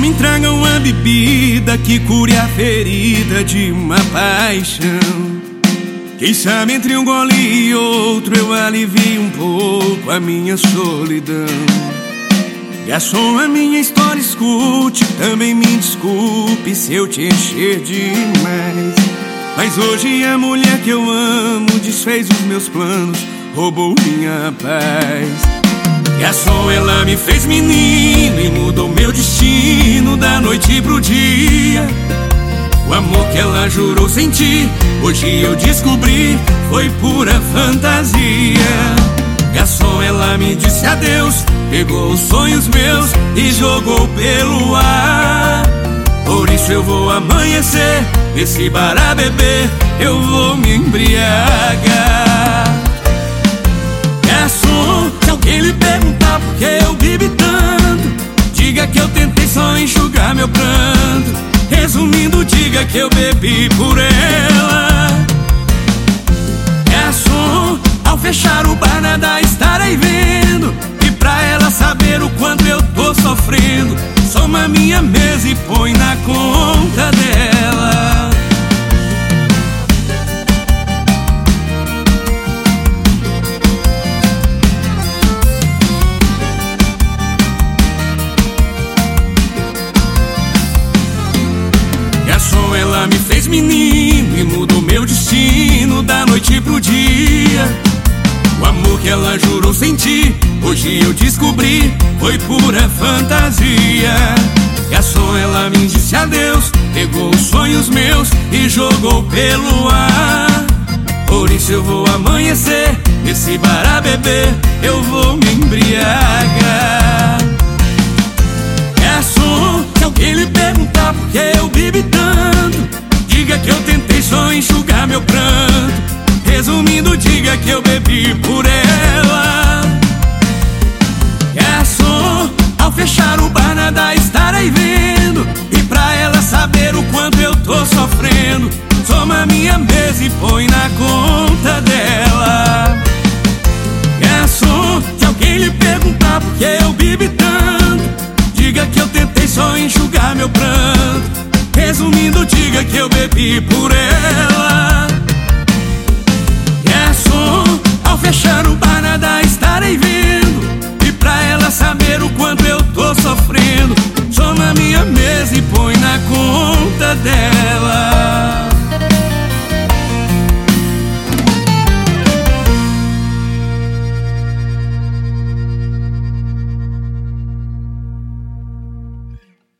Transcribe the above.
me traga uma bebida que cure a ferida de uma paixão. Quem sabe entre um gole e outro eu alivio um pouco a minha solidão. Garçom, a minha história escute, também me desculpe se eu te encher demais. Mas hoje a mulher que eu amo desfez os meus planos, roubou minha paz. Garçom, ela me fez menino e mudou meu destino da noite pro dia. O amor que ela jurou sentir, hoje eu descobri, foi pura fantasia. Garçom, ela me disse adeus, pegou os sonhos meus e jogou pelo ar. Por isso eu vou amanhecer nesse bar a beber, eu vou me embriagar. Garçom, se alguém lhe perguntar por que eu bebi tanto, diga que eu tentei só enxugar meu pranto. Resumindo, diga que eu bebi por ela. Garçom, ao fechar o bar nada estarei vendo, e pra ela saber o quanto eu tô sofrendo, soma minha mesa e põe na conta dela. Garçom, ela me fez menino e mudou meu destino da noite pro dia. O amor que ela jurou sentir, hoje eu descobri, foi pura fantasia. Garçom, ela me disse adeus, pegou os sonhos meus e jogou pelo ar. Por isso eu vou amanhecer nesse bar a beber, eu vou me embriagar. Garçom, se alguém lhe perguntar por que eu bebi tanto, diga que eu tentei só enxugar meu pranto. Resumindo, diga que eu bebi por ela. Garçom, ao fechar o bar nada estarei vendo, e pra ela saber o quanto eu tô sofrendo, soma minha mesa e põe na conta dela. Garçom, se alguém lhe perguntar por que eu bebi tanto, diga que eu tentei só enxugar meu pranto. Resumindo, diga que eu bebi por